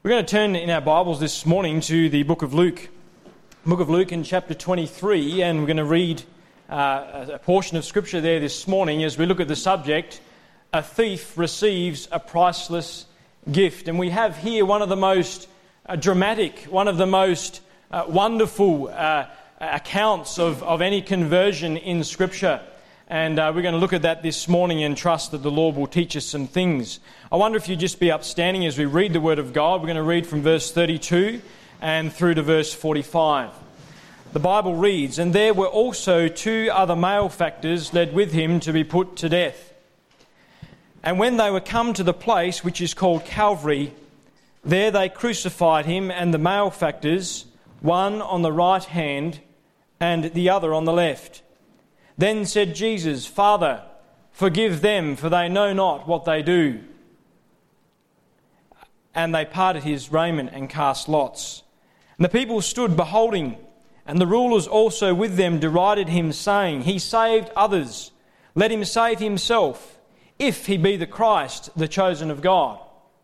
We're going to turn in our Bibles this morning to the book of Luke. Book of Luke in chapter 23, and we're going to read a portion of Scripture there this morning as we look at the subject, a thief receives a priceless gift. And we have here one of the most dramatic, one of the most wonderful accounts of any conversion in Scripture. And we're going to look at that this morning and trust that the Lord will teach us some things. I wonder if you'd just be upstanding as we read the Word of God. We're going to read from verse 32 and through to verse 45. The Bible reads, "And there were also 2 other malefactors led with him to be put to death. And when they were come to the place which is called Calvary, there they crucified him and the malefactors, one on the right hand and the other on the left. Then said Jesus, Father, forgive them, for they know not what they do. And they parted his raiment and cast lots. And the people stood beholding, and the rulers also with them derided him, saying, He saved others, let him save himself, if he be the Christ, the chosen of God.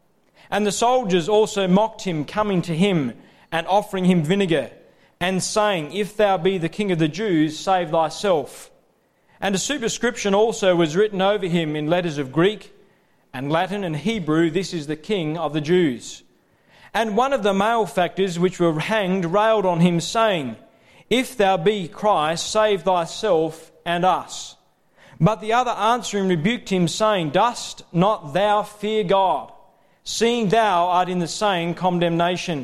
And the soldiers also mocked him, coming to him and offering him vinegar, and saying, If thou be the King of the Jews, save thyself. And a superscription also was written over him in letters of Greek and Latin and Hebrew, This is the King of the Jews. And one of the malefactors which were hanged railed on him, saying, If thou be Christ, save thyself and us. But the other answering rebuked him, saying, Dost not thou fear God, seeing thou art in the same condemnation?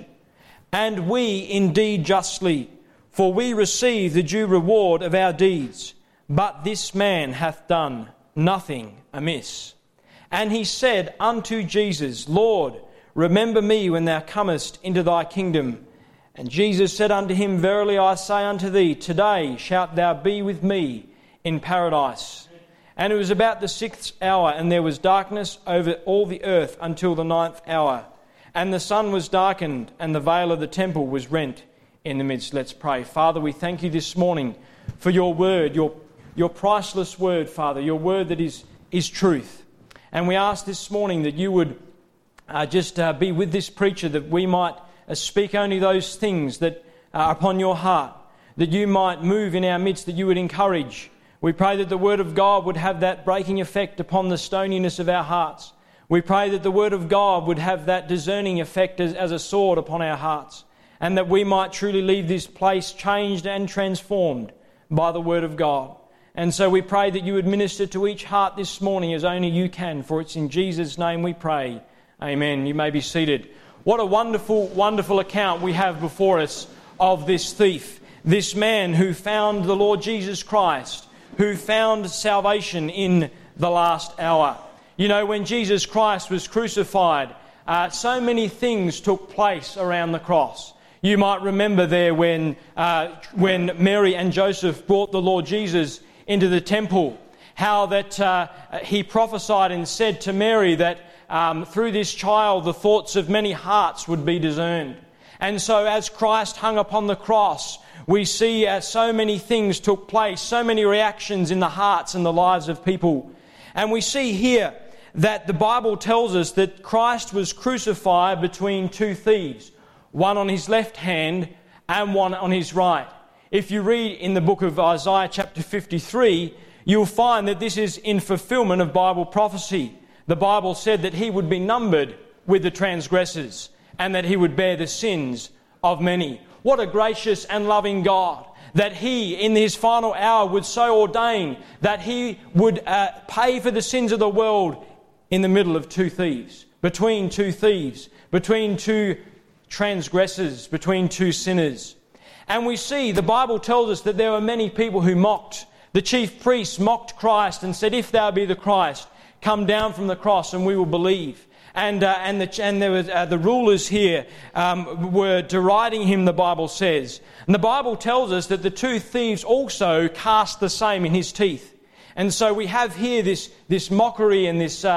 And we indeed justly, for we receive the due reward of our deeds. But this man hath done nothing amiss. And he said unto Jesus, Lord, remember me when thou comest into thy kingdom. And Jesus said unto him, Verily I say unto thee, today shalt thou be with me in paradise. And it was about the 6th hour, and there was darkness over all the earth until the 9th hour. And the sun was darkened, and the veil of the temple was rent in the midst. Let's pray. Father, we thank you this morning for your word, your priceless word, Father, your word that is truth. And we ask this morning that you would just be with this preacher, that we might speak only those things that are upon your heart, that you might move in our midst, that you would encourage. We pray that the word of God would have that breaking effect upon the stoniness of our hearts. We pray that the word of God would have that discerning effect as a sword upon our hearts, and that we might truly leave this place changed and transformed by the word of God. And so we pray that you would minister to each heart this morning as only you can, for it's in Jesus' name we pray. Amen. You may be seated. What a wonderful, wonderful account we have before us of this thief, this man who found the Lord Jesus Christ, who found salvation in the last hour. You know, when Jesus Christ was crucified, so many things took place around the cross. You might remember there when Mary and Joseph brought the Lord Jesus into the temple, how that he prophesied and said to Mary that through this child the thoughts of many hearts would be discerned. And so as Christ hung upon the cross, we see so many things took place, so many reactions in the hearts and the lives of people. And we see here that the Bible tells us that Christ was crucified between 2 thieves, one on his left hand and one on his right. If you read in the book of Isaiah chapter 53, you'll find that this is in fulfillment of Bible prophecy. The Bible said that he would be numbered with the transgressors and that he would bear the sins of many. What a gracious and loving God, that he in his final hour would so ordain that he would pay for the sins of the world in the middle of 2 thieves, between 2 thieves, between 2 transgressors, between 2 sinners. And we see, the Bible tells us that there were many people who mocked. The chief priests mocked Christ and said, If thou be the Christ, come down from the cross and we will believe. And there was the rulers here were deriding him, the Bible says. And the Bible tells us that the 2 thieves also cast the same in his teeth. And so we have here this mockery and this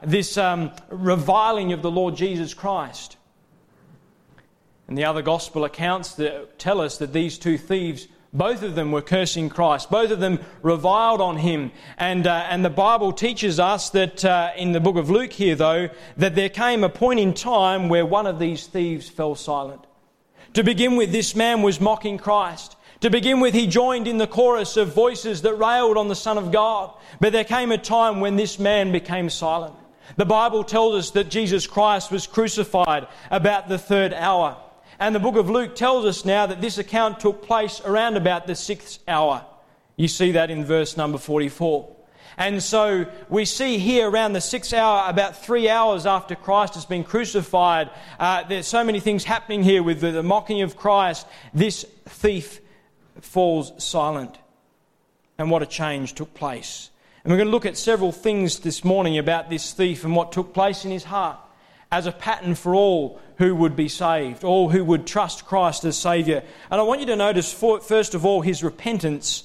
reviling of the Lord Jesus Christ. And the other gospel accounts that tell us that these 2 thieves Both of them were cursing Christ. Both of them reviled on him. And the Bible teaches us that in the book of Luke here, though, that there came a point in time where one of these thieves fell silent. To begin with, this man was mocking Christ. To begin with, he joined in the chorus of voices that railed on the Son of God. But there came a time when this man became silent. The Bible tells us that Jesus Christ was crucified about the 3rd hour. And the book of Luke tells us now that this account took place around about the 6th hour. You see that in verse number 44. And so we see here around the 6th hour, about 3 hours after Christ has been crucified, there's so many things happening here with the mocking of Christ. This thief falls silent. And what a change took place. And we're going to look at several things this morning about this thief and what took place in his heart as a pattern for all who would be saved, all who would trust Christ as Saviour. And I want you to notice, first of all, his repentance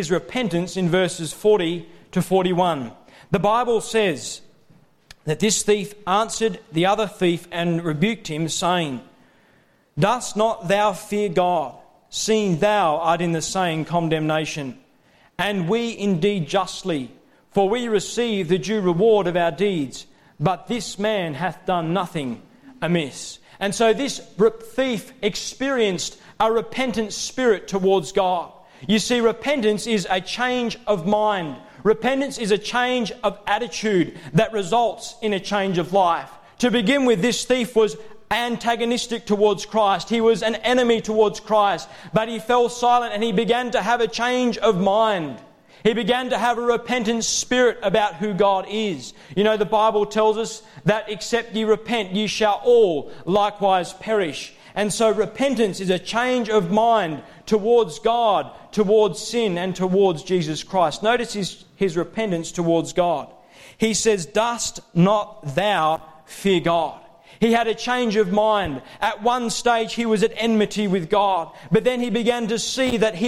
in verses 40 to 41. The Bible says that this thief answered the other thief and rebuked him, saying, "Dost not thou fear God, seeing thou art in the same condemnation? And we indeed justly, for we receive the due reward of our deeds. But this man hath done nothing amiss." And so this thief experienced a repentant spirit towards God. You see, repentance is a change of mind. Repentance is a change of attitude that results in a change of life. To begin with, this thief was antagonistic towards Christ. He was an enemy towards Christ. But he fell silent and he began to have a change of mind. He began to have a repentant spirit about who God is. You know, the Bible tells us that except ye repent, ye shall all likewise perish. And so repentance is a change of mind towards God, towards sin, and towards Jesus Christ. Notice his repentance towards God. He says, "Dost not thou fear God?" He had a change of mind. At one stage he was at enmity with God, but then he began to see that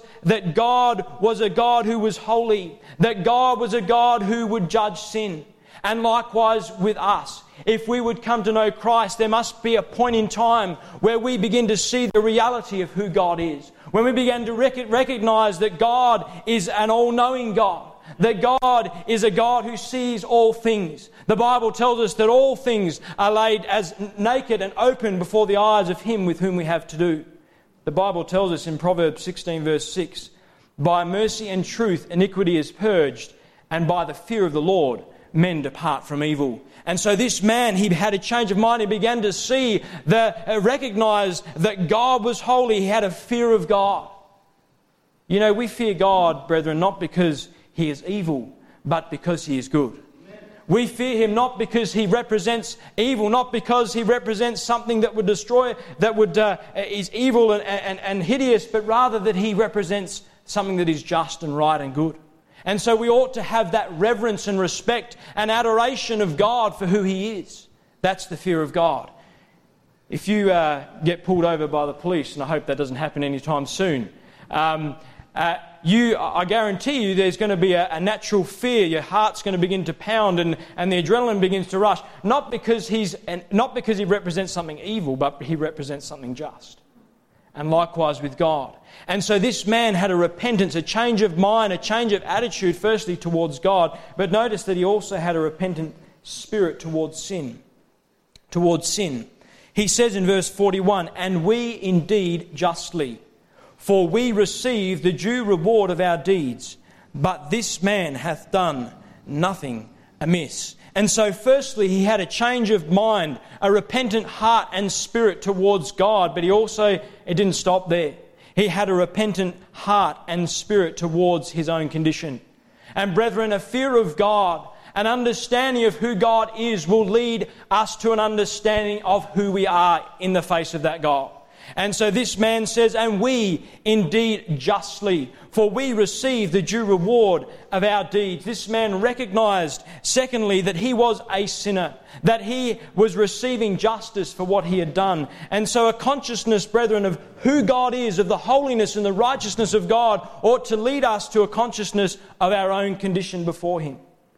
God was a God who was holy, that God was a God who would judge sin. And likewise with us, if we would come to know Christ, there must be a point in time where we begin to see the reality of who God is. When we begin to recognize that God is an all-knowing God, that God is a God who sees all things. The Bible tells us that all things are laid as naked and open before the eyes of Him with whom we have to do. The Bible tells us in Proverbs 16 verse 6, "By mercy and truth iniquity is purged, and by the fear of the Lord men depart from evil." And so this man, he had a change of mind. He began to see, recognize that God was holy. He had a fear of God. You know, we fear God, brethren, not because He is evil, but because He is good. We fear Him not because He represents evil, not because He represents something that would destroy, is evil and hideous, but rather that He represents something that is just and right and good. And so we ought to have that reverence and respect and adoration of God for who He is. That's the fear of God. If you get pulled over by the police, and I hope that doesn't happen anytime soon, I guarantee you there's going to be a natural fear. Your heart's going to begin to pound and the adrenaline begins to rush. Not because He represents something evil, but He represents something just. And likewise with God. And so this man had a repentance, a change of mind, a change of attitude, firstly towards God. But notice that he also had a repentant spirit towards sin. Towards sin. He says in verse 41, "And we indeed justly, for we receive the due reward of our deeds, but this man hath done nothing amiss." And so firstly, he had a change of mind, a repentant heart and spirit towards God, but it didn't stop there. He had a repentant heart and spirit towards his own condition. And brethren, a fear of God, an understanding of who God is, will lead us to an understanding of who we are in the face of that God. And so this man says, "And we indeed justly, for we receive the due reward of our deeds." This man recognized, secondly, that he was a sinner, that he was receiving justice for what he had done. And so a consciousness, brethren, of who God is, of the holiness and the righteousness of God, ought to lead us to a consciousness of our own condition before Him.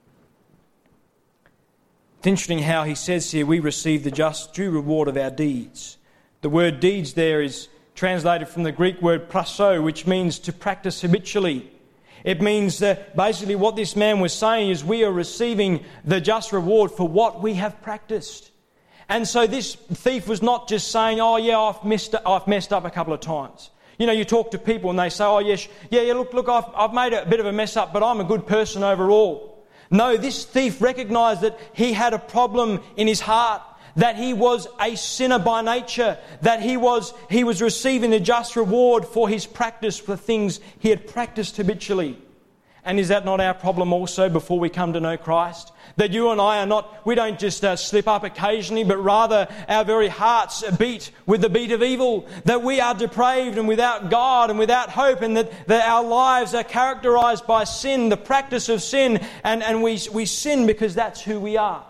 It's interesting how he says here, we receive the just due reward of our deeds. The word deeds there is translated from the Greek word praso, which means to practice habitually. It means that basically what this man was saying is we are receiving the just reward for what we have practiced. And so this thief was not just saying, oh yeah, I've messed up a couple of times. You know, you talk to people and they say, oh yes, look, I've made a bit of a mess up, but I'm a good person overall. No, this thief recognized that he had a problem in his heart, that he was a sinner by nature, that he was receiving the just reward for his practice, for things he had practiced habitually. And is that not our problem also before we come to know Christ? That you and I we don't just slip up occasionally, but rather our very hearts beat with the beat of evil. That we are depraved and without God and without hope, and that our lives are characterized by sin, the practice of sin, and we sin because that's who we are.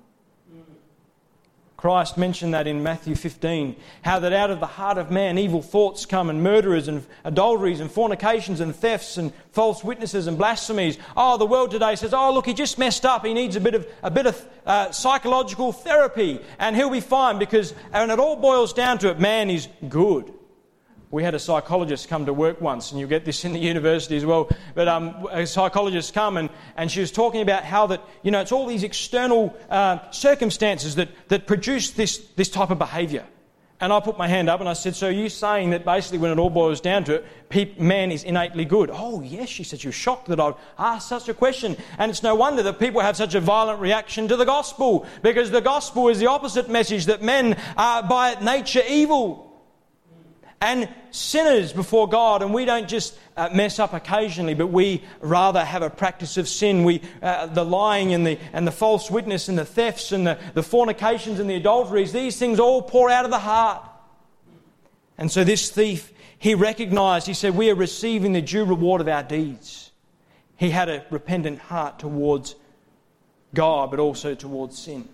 Christ mentioned that in Matthew 15, how that out of the heart of man evil thoughts come, and murderers and adulteries and fornications and thefts and false witnesses and blasphemies. Oh, the world today says, oh look, he just messed up. He needs a bit of psychological therapy and he'll be fine, and it all boils down to it, man is good. We had a psychologist come to work once, and you get this in the university as well, but a psychologist come and she was talking about how that, you know, it's all these external circumstances that produce this type of behaviour. And I put my hand up and I said, so are you saying that basically when it all boils down to it, man is innately good? Oh yes, she said. She was shocked that I'd asked such a question. And it's no wonder that people have such a violent reaction to the gospel, because the gospel is the opposite message, that men are by nature evil and sinners before God, and we don't just mess up occasionally, but we rather have a practice of sin. The lying and the false witness and the thefts and the fornications and the adulteries, these things all pour out of the heart. And so this thief, he recognised, he said, we are receiving the due reward of our deeds. He had a repentant heart towards God, but also towards sin.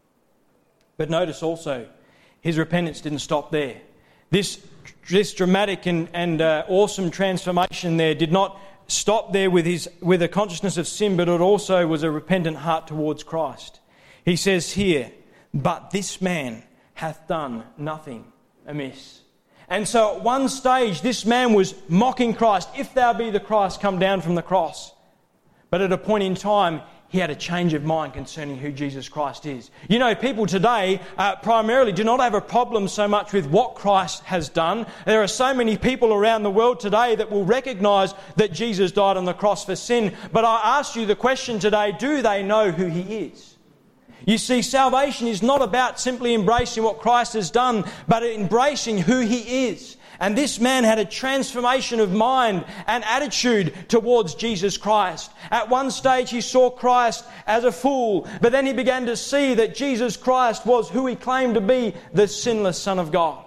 But notice also, his repentance didn't stop there. This dramatic and awesome transformation there did not stop there with a consciousness of sin, but it also was a repentant heart towards Christ. He says here, but this man hath done nothing amiss. And so at one stage, this man was mocking Christ. If thou be the Christ, come down from the cross. But at a point in time, he had a change of mind concerning who Jesus Christ is. You know, people today primarily do not have a problem so much with what Christ has done. There are so many people around the world today that will recognise that Jesus died on the cross for sin. But I ask you the question today, do they know who he is? You see, salvation is not about simply embracing what Christ has done, but embracing who he is. And this man had a transformation of mind and attitude towards Jesus Christ. At one stage he saw Christ as a fool, but then he began to see that Jesus Christ was who he claimed to be, the sinless Son of God.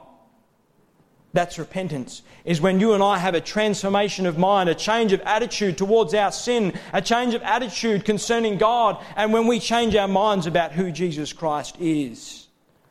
That's repentance, is when you and I have a transformation of mind, a change of attitude towards our sin, a change of attitude concerning God, and when we change our minds about who Jesus Christ is.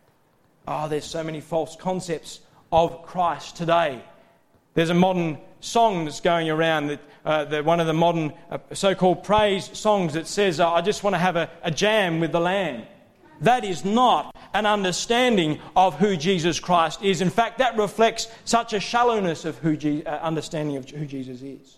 Oh, there's so many false concepts of Christ today. There's a modern song that's going around, one of the modern so-called praise songs that says, I just want to have a jam with the Lamb. That is not an understanding of who Jesus Christ is. In fact, that reflects such a shallowness of understanding of who Jesus is.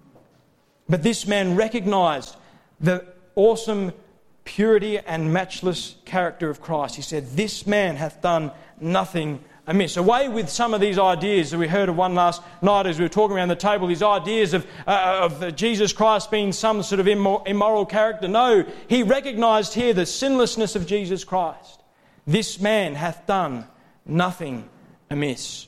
But this man recognised the awesome purity and matchless character of Christ. He said, this man hath done nothing amiss. Away with some of these ideas that we heard of one last night as we were talking around the table, these ideas of Jesus Christ being some sort of immoral character. No, he recognised here the sinlessness of Jesus Christ. This man hath done nothing amiss.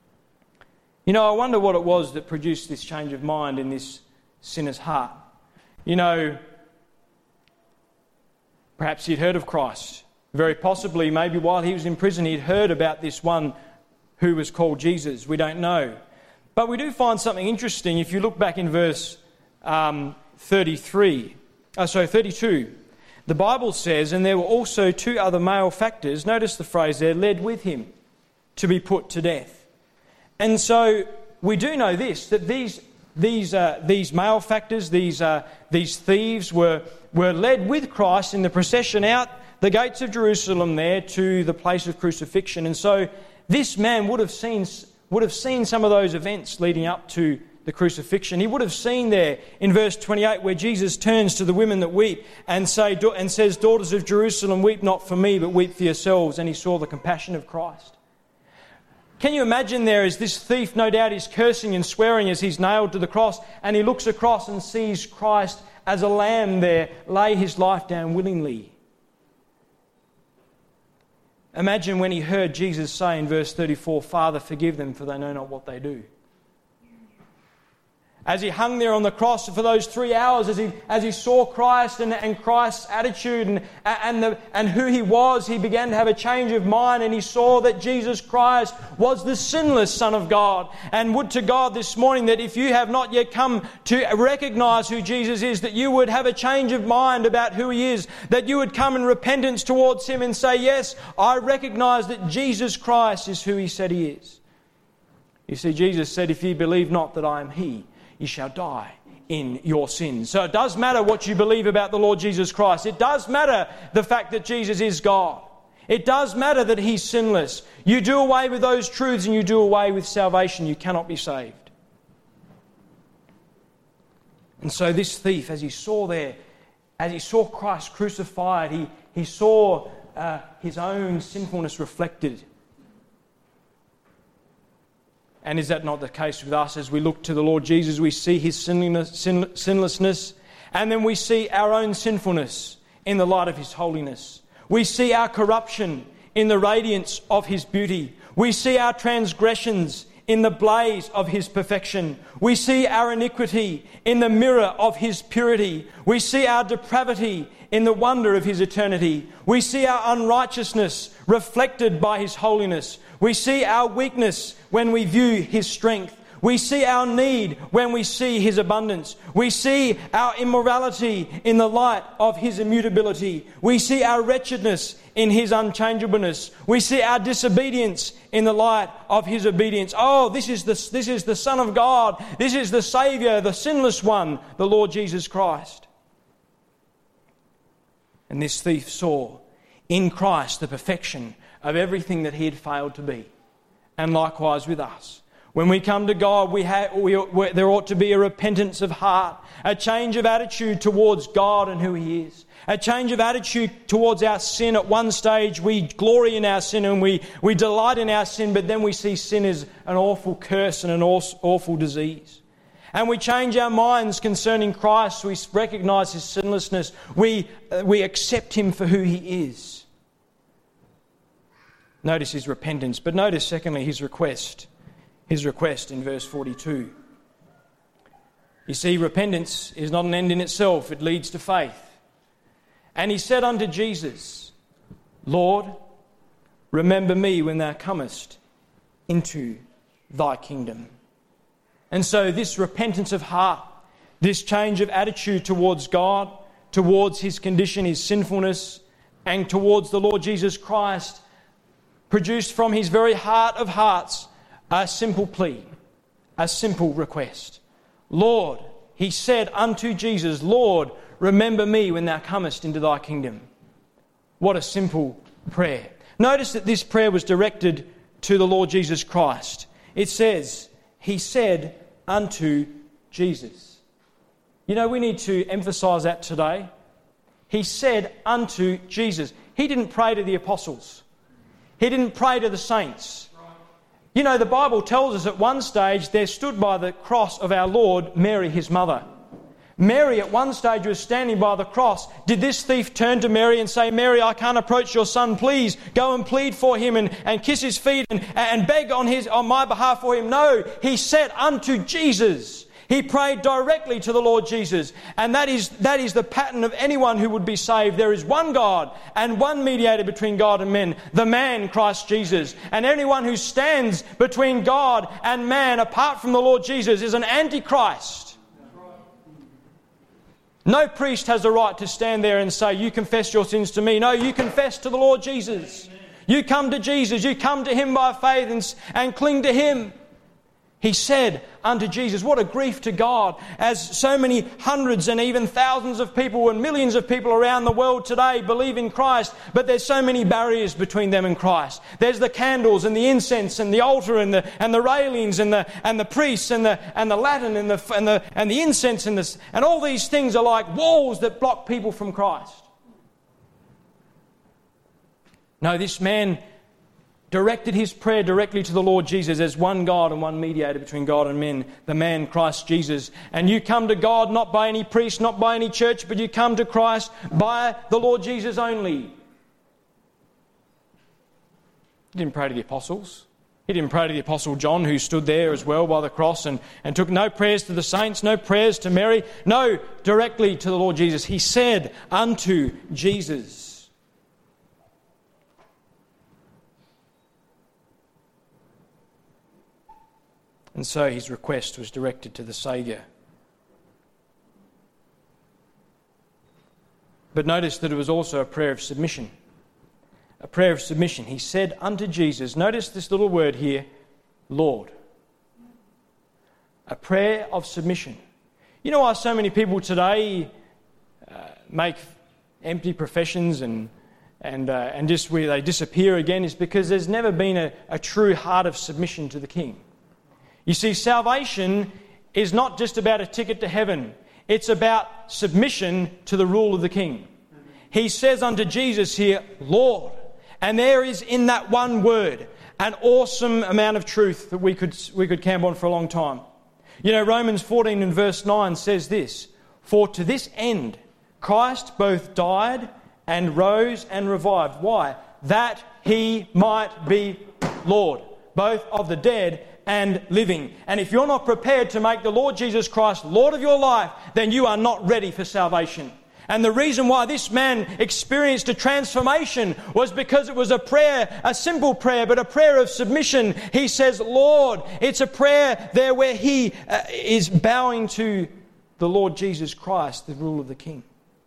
You know, I wonder what it was that produced this change of mind in this sinner's heart. You know, perhaps he'd heard of Christ. Very possibly, maybe while he was in prison, he'd heard about this one who was called Jesus. We don't know. But we do find something interesting if you look back in verse 32. The Bible says, and there were also two other malefactors, notice the phrase there, led with him to be put to death. And so we do know this, that these malefactors, these thieves were led with Christ in the procession out the gates of Jerusalem there to the place of crucifixion. And so this man would have would have seen some of those events leading up to the crucifixion. He would have seen there in verse 28 where Jesus turns to the women that weep and says, "Daughters of Jerusalem, weep not for me, but weep for yourselves." And he saw the compassion of Christ. Can you imagine there as this thief, no doubt, is cursing and swearing as he's nailed to the cross, and he looks across and sees Christ as a lamb there lay his life down willingly. Imagine when he heard Jesus say in verse 34, "Father, forgive them, for they know not what they do." As he hung there on the cross for those 3 hours, as he saw Christ and Christ's attitude and who he was, he began to have a change of mind, and he saw that Jesus Christ was the sinless Son of God. And would to God this morning that if you have not yet come to recognise who Jesus is, that you would have a change of mind about who he is, that you would come in repentance towards him and say, "Yes, I recognise that Jesus Christ is who he said he is." You see, Jesus said, "If ye believe not that I am he, you shall die in your sins." So it does matter what you believe about the Lord Jesus Christ. It does matter the fact that Jesus is God. It does matter that he's sinless. You do away with those truths and you do away with salvation, you cannot be saved. And so this thief, as he saw Christ crucified, he saw his own sinfulness reflected. And is that not the case with us? As we look to the Lord Jesus, we see his sinlessness, and then we see our own sinfulness in the light of his holiness. We see our corruption in the radiance of his beauty. We see our transgressions in the blaze of his perfection. We see our iniquity in the mirror of his purity. We see our depravity in the wonder of his eternity. We see our unrighteousness reflected by his holiness. We see our weakness when we view his strength. We see our need when we see his abundance. We see our immorality in the light of his immutability. We see our wretchedness in his unchangeableness. We see our disobedience in the light of his obedience. Oh, this is the Son of God. This is the Saviour, the sinless one, the Lord Jesus Christ. And this thief saw in Christ the perfection of everything that he had failed to be. And likewise with us. When we come to God, there ought to be a repentance of heart, a change of attitude towards God and who he is, a change of attitude towards our sin. At one stage, we glory in our sin and we delight in our sin, but then we see sin as an awful curse and an awful disease. And we change our minds concerning Christ. We recognise his sinlessness. We accept him for who he is. Notice his repentance, but notice secondly his request. His request in verse 42. You see, repentance is not an end in itself, it leads to faith. And he said unto Jesus, "Lord, remember me when thou comest into thy kingdom." And so this repentance of heart, this change of attitude towards God, towards his condition, his sinfulness, and towards the Lord Jesus Christ, produced from his very heart of hearts a simple plea, a simple request. Lord, he said unto Jesus, "Lord, remember me when thou comest into thy kingdom." What a simple prayer. Notice that this prayer was directed to the Lord Jesus Christ. It says, he said unto Jesus. You know, we need to emphasise that today. He said unto Jesus. He didn't pray to the apostles. He didn't pray to the saints. You know, the Bible tells us at one stage there stood by the cross of our Lord Mary, his mother. Mary at one stage was standing by the cross. Did this thief turn to Mary and say, "Mary, I can't approach your son, please go and plead for him and kiss his feet and beg on my behalf for him"? No, he said unto Jesus. He prayed directly to the Lord Jesus. And that is the pattern of anyone who would be saved. There is one God and one mediator between God and men, the man Christ Jesus. And anyone who stands between God and man apart from the Lord Jesus is an antichrist. No priest has the right to stand there and say, "You confess your sins to me." No, you confess to the Lord Jesus. You come to Jesus. You come to him by faith and cling to him. He said unto Jesus, what a grief to God, as so many hundreds and even thousands of people and millions of people around the world today believe in Christ, but there's so many barriers between them and Christ. There's the candles and the incense and the altar and the railings and the priests and the Latin and the incense and all these things are like walls that block people from Christ. No, this man directed his prayer directly to the Lord Jesus as one God and one mediator between God and men, the man Christ Jesus. And you come to God not by any priest, not by any church, but you come to Christ by the Lord Jesus only. He didn't pray to the apostles. He didn't pray to the Apostle John, who stood there as well by the cross and took no prayers to the saints, no prayers to Mary, no, directly to the Lord Jesus. He said unto Jesus. And so his request was directed to the Saviour. But notice that it was also a prayer of submission. A prayer of submission. He said unto Jesus, notice this little word here, Lord. A prayer of submission. You know why so many people today make empty professions and just where they disappear again is because there's never been a true heart of submission to the King. You see, salvation is not just about a ticket to heaven. It's about submission to the rule of the King. He says unto Jesus here, Lord. And there is in that one word an awesome amount of truth that we could camp on for a long time. You know, Romans 14 and verse 9 says this, for to this end Christ both died and rose and revived. Why? That he might be Lord, both of the dead and living. And if you're not prepared to make the Lord Jesus Christ Lord of your life, then you are not ready for salvation. And the reason why this man experienced a transformation was because it was a prayer, a simple prayer, but a prayer of submission. He says, Lord. It's a prayer there where he is bowing to the Lord Jesus Christ, the rule of the King.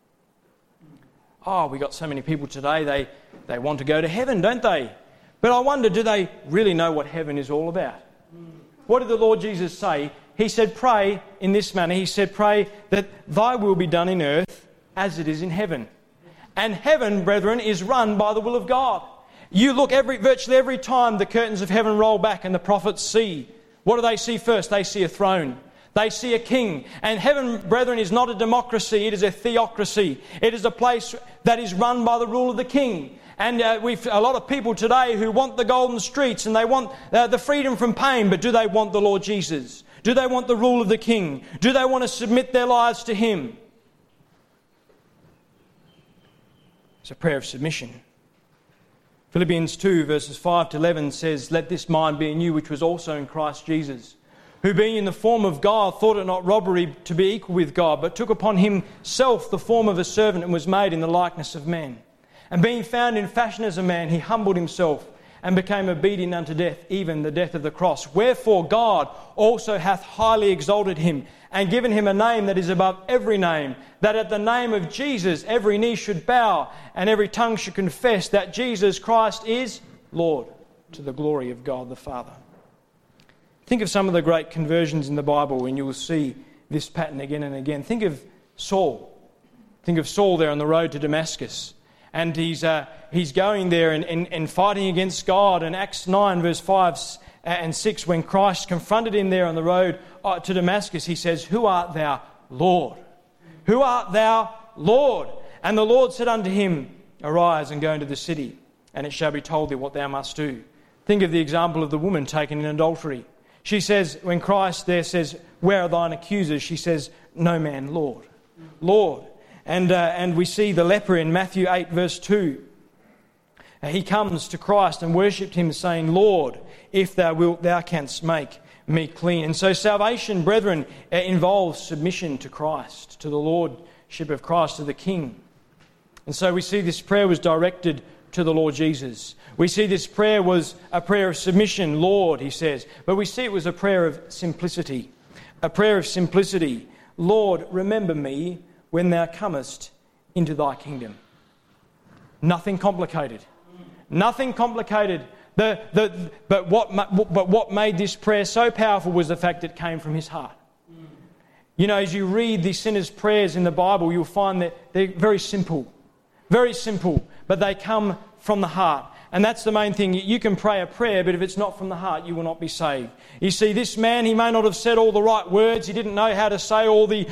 Oh, we got so many people today, they want to go to heaven, don't they? But I wonder, do they really know what heaven is all about? What did the Lord Jesus say? He said, pray in this manner. He said, pray that thy will be done in earth as it is in heaven. And heaven, brethren, is run by the will of God. You look virtually every time the curtains of heaven roll back and the prophets see. What do they see first? They see a throne. They see a king. And heaven, brethren, is not a democracy. It is a theocracy. It is a place that is run by the rule of the King. And we've a lot of people today who want the golden streets and they want the freedom from pain, but do they want the Lord Jesus? Do they want the rule of the King? Do they want to submit their lives to Him? It's a prayer of submission. Philippians 2 verses 5 to 11 says, let this mind be in you which was also in Christ Jesus, who being in the form of God thought it not robbery to be equal with God, but took upon himself the form of a servant and was made in the likeness of men. And being found in fashion as a man, he humbled himself and became obedient unto death, even the death of the cross. Wherefore God also hath highly exalted him and given him a name that is above every name, that at the name of Jesus every knee should bow and every tongue should confess that Jesus Christ is Lord, to the glory of God the Father. Think of some of the great conversions in the Bible and you will see this pattern again and again. Think of Saul. Think of Saul there on the road to Damascus. And he's going there and fighting against God. And Acts 9 verse 5 and 6, when Christ confronted him there on the road to Damascus, he says, who art thou, Lord? Who art thou, Lord? And the Lord said unto him, arise and go into the city, and it shall be told thee what thou must do. Think of the example of the woman taken in adultery. She says, when Christ there says, where are thine accusers? She says, no man, Lord. Lord. And we see the leper in Matthew 8 verse 2. He comes to Christ and worshipped him, saying, Lord, if thou wilt, thou canst make me clean. And so salvation, brethren, involves submission to Christ, to the Lordship of Christ, to the King. And so we see this prayer was directed to the Lord Jesus. We see this prayer was a prayer of submission, Lord, he says. But we see it was a prayer of simplicity. A prayer of simplicity. Lord, remember me when thou comest into thy kingdom. Nothing complicated. Nothing complicated. But what made this prayer so powerful was the fact that it came from his heart. You know, as you read the sinner's prayers in the Bible, you'll find that they're very simple, but they come from the heart. And that's the main thing. You can pray a prayer, but if it's not from the heart, you will not be saved. You see, this man, he may not have said all the right words. He didn't know how to say all the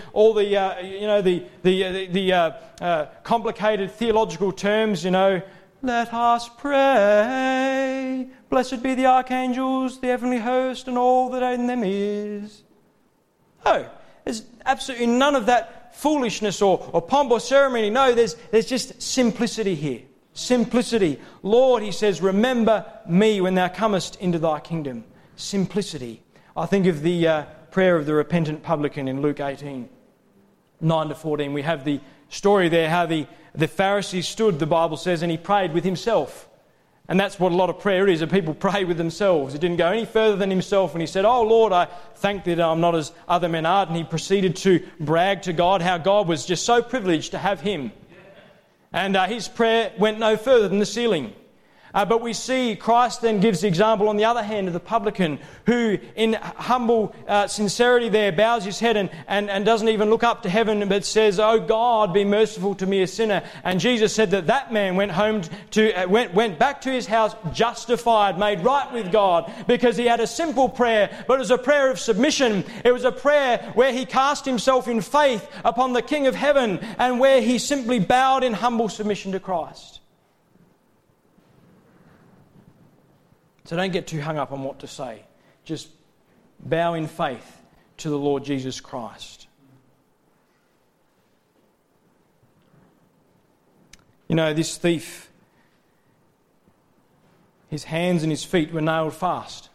complicated theological terms. You know, let us pray. Blessed be the archangels, the heavenly host, and all that in them is. No, there's absolutely none of that foolishness or pomp or ceremony. No, there's just simplicity here. Simplicity. Lord, he says, remember me when thou comest into thy kingdom. Simplicity. I think of the prayer of the repentant publican in Luke 18, 9-14. We have the story there how the Pharisee stood, the Bible says, and he prayed with himself. And that's what a lot of prayer is, that people pray with themselves. He didn't go any further than himself, and he said, oh Lord, I thank thee that I'm not as other men are. And he proceeded to brag to God how God was just so privileged to have him. And his prayer went no further than the ceiling. But we see Christ then gives the example on the other hand of the publican who in humble sincerity there bows his head and doesn't even look up to heaven but says, oh God, be merciful to me a sinner. And Jesus said that man went home went back to his house justified, made right with God, because he had a simple prayer, but it was a prayer of submission. It was a prayer where he cast himself in faith upon the King of heaven and where he simply bowed in humble submission to Christ. So don't get too hung up on what to say. Just bow in faith to the Lord Jesus Christ. You know, this thief, his hands and his feet were nailed fast.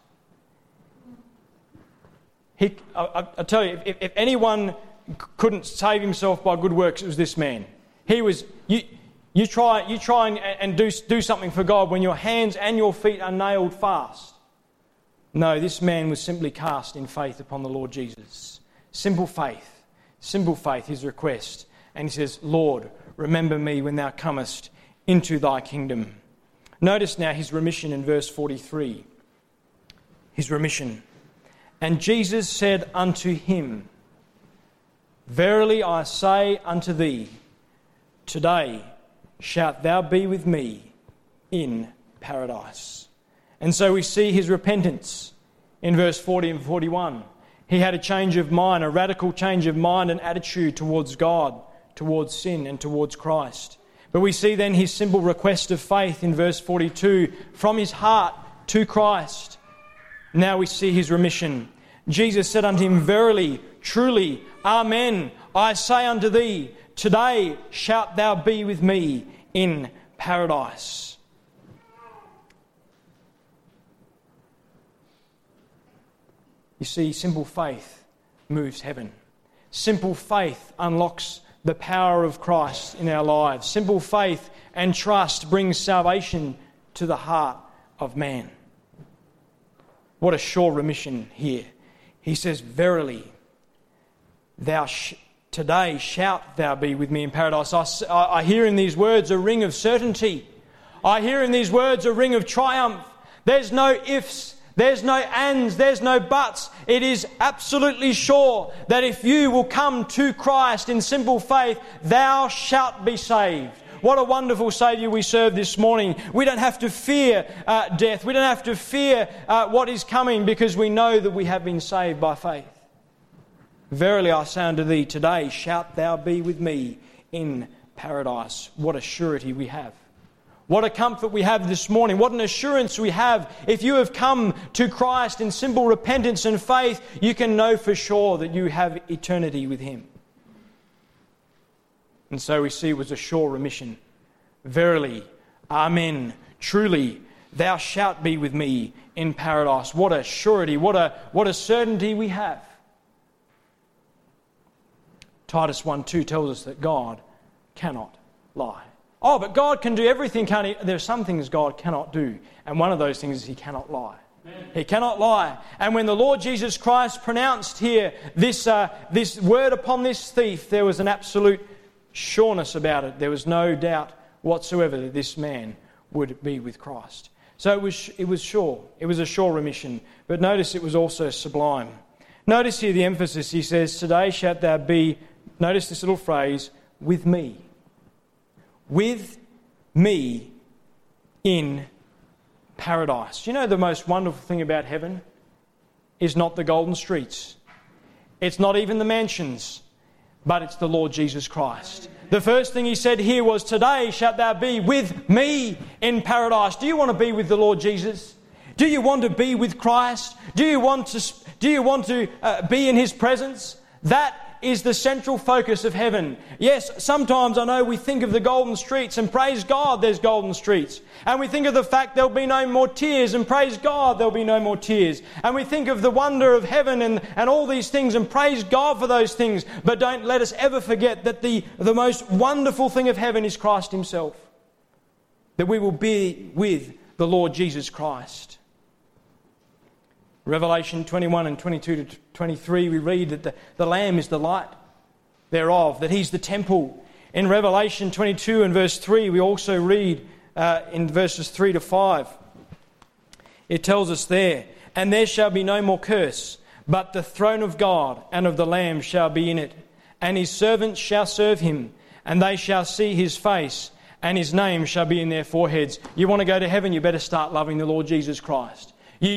I tell you, if anyone couldn't save himself by good works, it was this man. He was... You try and do something for God when your hands and your feet are nailed fast. No, this man was simply cast in faith upon the Lord Jesus. Simple faith, his request. And he says, Lord, remember me when thou comest into thy kingdom. Notice now his remission in verse 43. His remission. And Jesus said unto him, verily I say unto thee, today shalt thou be with me in paradise. And so we see his repentance in verse 40 and 41. He had a change of mind, a radical change of mind and attitude towards God, towards sin and towards Christ. But we see then his simple request of faith in verse 42 from his heart to Christ. Now we see his remission. Jesus said unto him, verily, truly, amen, I say unto thee, today shalt thou be with me in paradise. You see, simple faith moves heaven. Simple faith unlocks the power of Christ in our lives. Simple faith and trust brings salvation to the heart of man. What a sure remission here. He says, verily, today shalt thou be with me in paradise. I hear in these words a ring of certainty. I hear in these words a ring of triumph. There's no ifs, there's no ands, there's no buts. It is absolutely sure that if you will come to Christ in simple faith, thou shalt be saved. What a wonderful Saviour we serve this morning. We don't have to fear death. We don't have to fear what is coming because we know that we have been saved by faith. Verily I say unto thee, today shalt thou be with me in paradise. What a surety we have. What a comfort we have this morning. What an assurance we have. If you have come to Christ in simple repentance and faith, you can know for sure that you have eternity with Him. And so we see it was a sure remission. Verily, amen, truly, thou shalt be with me in paradise. What a surety, what a certainty we have. Titus 1:2 tells us that God cannot lie. Oh, but God can do everything, can't He? There are some things God cannot do, and one of those things is He cannot lie. Amen. He cannot lie. And when the Lord Jesus Christ pronounced here this word upon this thief, there was an absolute sureness about it. There was no doubt whatsoever that this man would be with Christ. So it was sure. It was a sure remission. But notice it was also sublime. Notice here the emphasis. He says, today shalt thou be, notice this little phrase, with me. With me in paradise. You know the most wonderful thing about heaven is not the golden streets. It's not even the mansions, but it's the Lord Jesus Christ. The first thing he said here was, today shalt thou be with me in paradise. Do you want to be with the Lord Jesus? Do you want to be with Christ? Do you want to be in his presence? That is the central focus of heaven. Yes, sometimes I know we think of the golden streets, and praise God there's golden streets. And we think of the fact there'll be no more tears, and praise God there'll be no more tears. And we think of the wonder of heaven and all these things, and praise God for those things. But don't let us ever forget that the most wonderful thing of heaven is Christ himself. That we will be with the Lord Jesus Christ. Revelation 21 and 22 to 23, we read that the Lamb is the light thereof, that he's the temple. In Revelation 22 and verse 3, we also read in verses 3 to 5, it tells us there, and there shall be no more curse, but the throne of God and of the Lamb shall be in it, and his servants shall serve him, and they shall see his face, and his name shall be in their foreheads. You want to go to heaven, you better start loving the Lord Jesus Christ.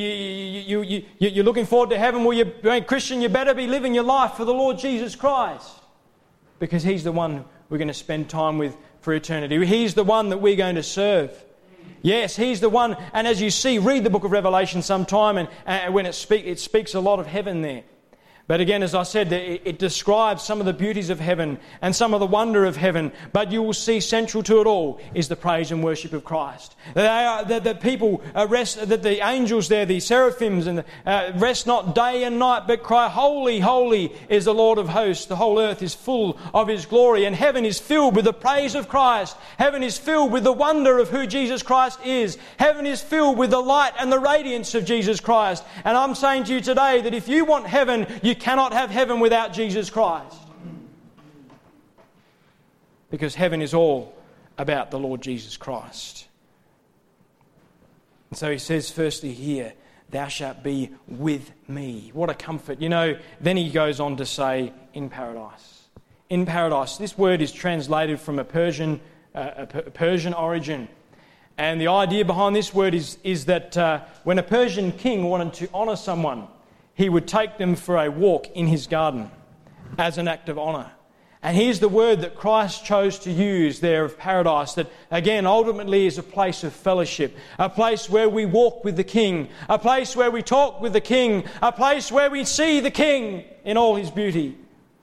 You're looking forward to heaven. Well, you're a Christian, you better be living your life for the Lord Jesus Christ, because he's the one we're going to spend time with for eternity. He's the one that we're going to serve. Yes, he's the one. And as you see, read the book of Revelation sometime, and when it speaks a lot of heaven there. But again, as I said, it describes some of the beauties of heaven and some of the wonder of heaven. But you will see central to it all is the praise and worship of Christ. That people rest, that the angels there, the seraphims, and rest not day and night, but cry, holy, holy is the Lord of hosts. The whole earth is full of his glory, and heaven is filled with the praise of Christ. Heaven is filled with the wonder of who Jesus Christ is. Heaven is filled with the light and the radiance of Jesus Christ. And I'm saying to you today that if you want heaven, you cannot have heaven without Jesus Christ. Because heaven is all about the Lord Jesus Christ. And so he says firstly here, thou shalt be with me. What a comfort. You know, then he goes on to say, in paradise. In paradise. This word is translated from a Persian origin. And the idea behind this word is that when a Persian king wanted to honour someone, he would take them for a walk in his garden as an act of honour. And here's the word that Christ chose to use there of paradise, that again ultimately is a place of fellowship, a place where we walk with the King, a place where we talk with the King, a place where we see the King in all his beauty.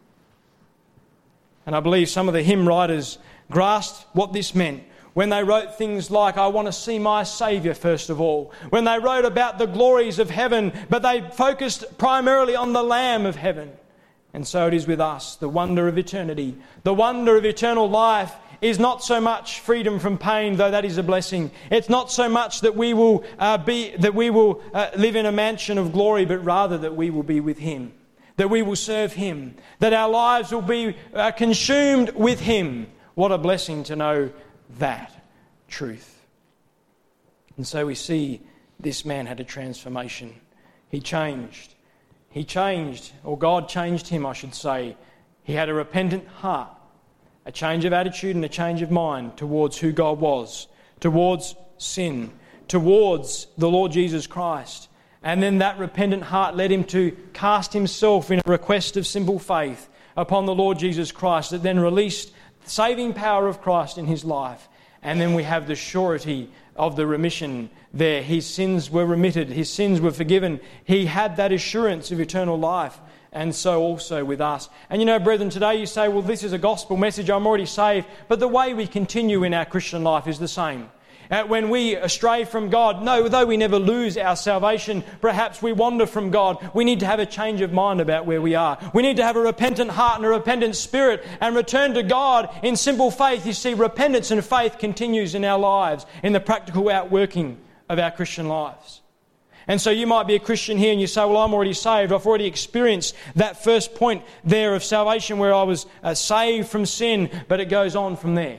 And I believe some of the hymn writers grasped what this meant when they wrote things like, I want to see my Saviour first of all. When they wrote about the glories of heaven, but they focused primarily on the Lamb of heaven. And so it is with us, the wonder of eternity. The wonder of eternal life is not so much freedom from pain, though that is a blessing. It's not so much that we will live in a mansion of glory, but rather that we will be with him, that we will serve him, that our lives will be consumed with him. What a blessing to know that truth. And so we see this man had a transformation. He changed, or God changed him, I should say. He had a repentant heart, a change of attitude and a change of mind towards who God was, towards sin, towards the Lord Jesus Christ. And then that repentant heart led him to cast himself in a request of simple faith upon the Lord Jesus Christ, that then released the saving power of Christ in his life. And then we have the surety of the remission there. His sins were remitted. His sins were forgiven. He had that assurance of eternal life. And so also with us. And you know, brethren, today you say, well, this is a gospel message. I'm already saved. But the way we continue in our Christian life is the same. When we astray from God, no, though we never lose our salvation, perhaps we wander from God, we need to have a change of mind about where we are. We need to have a repentant heart and a repentant spirit and return to God in simple faith. You see, repentance and faith continues in our lives, in the practical outworking of our Christian lives. And so you might be a Christian here and you say, well, I'm already saved. I've already experienced that first point there of salvation where I was saved from sin, but it goes on from there.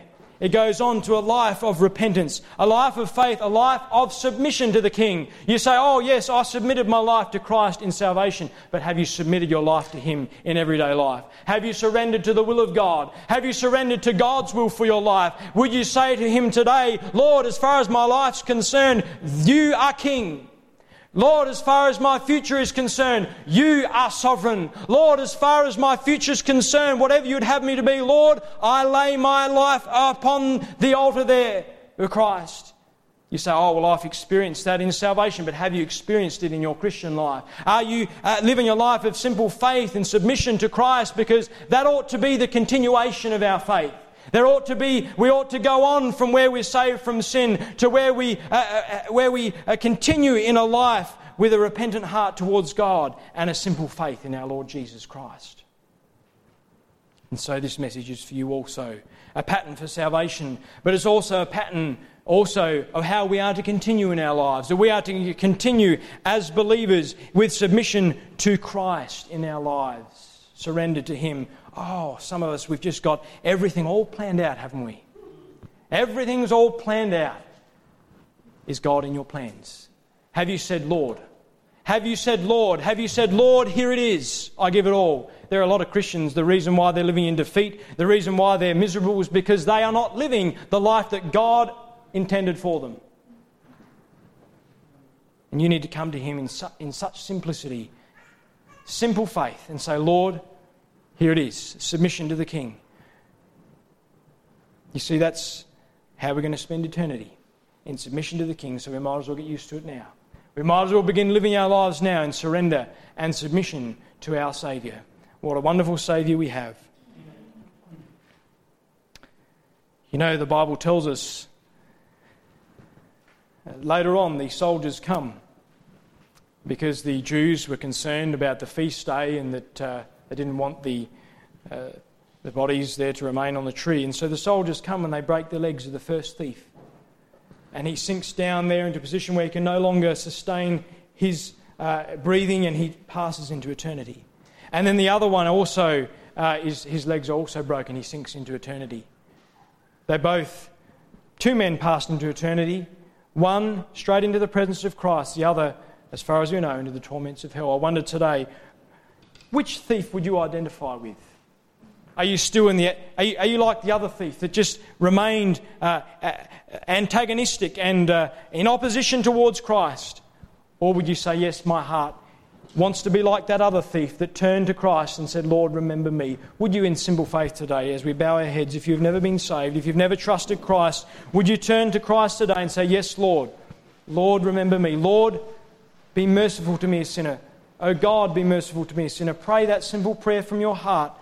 it goes on to a life of repentance, a life of faith, a life of submission to the King. You say, oh yes, I submitted my life to Christ in salvation, but have you submitted your life to Him in everyday life? Have you surrendered to the will of God? Have you surrendered to God's will for your life? Would you say to Him today, Lord, as far as my life's concerned, You are King. Lord, as far as my future is concerned, You are sovereign. Lord, as far as my future is concerned, whatever You'd have me to be, Lord, I lay my life upon the altar there for Christ. You say, oh, well, I've experienced that in salvation, but have you experienced it in your Christian life? Are you living a life of simple faith and submission to Christ? Because that ought to be the continuation of our faith. We ought to go on from where we're saved from sin to where we continue in a life with a repentant heart towards God and a simple faith in our Lord Jesus Christ. And so this message is for you also. A pattern for salvation, but it's also a pattern also of how we are to continue in our lives. That we are to continue as believers with submission to Christ in our lives. Surrender to Him. Oh, some of us, we've just got everything all planned out, haven't we? Everything's all planned out. Is God in your plans? Have you said, Lord? Have you said, Lord? Have you said, Lord, here it is. I give it all. There are a lot of Christians, the reason why they're living in defeat, the reason why they're miserable is because they are not living the life that God intended for them. And you need to come to Him in such simplicity, simple faith, and say, Lord, here it is, submission to the King. You see, that's how we're going to spend eternity, in submission to the King, so we might as well get used to it now. We might as well begin living our lives now in surrender and submission to our Saviour. What a wonderful Saviour we have. You know, the Bible tells us later on the soldiers come because the Jews were concerned about the feast day and that they didn't want the bodies there to remain on the tree. And so the soldiers come and they break the legs of the first thief. And he sinks down there into a position where he can no longer sustain his breathing and he passes into eternity. And then the other one also, his legs are also broken. He sinks into eternity. Two men passed into eternity. One straight into the presence of Christ. The other, as far as we know, into the torments of hell. I wonder today, which thief would you identify with? Are you still are you like the other thief that just remained antagonistic and in opposition towards Christ? Or would you say, yes, my heart wants to be like that other thief that turned to Christ and said, Lord, remember me? Would you in simple faith today, as we bow our heads, if you've never been saved, if you've never trusted Christ, would you turn to Christ today and say, yes, Lord, Lord, remember me. Lord, be merciful to me, a sinner. Oh God, be merciful to me, a sinner. Pray that simple prayer from your heart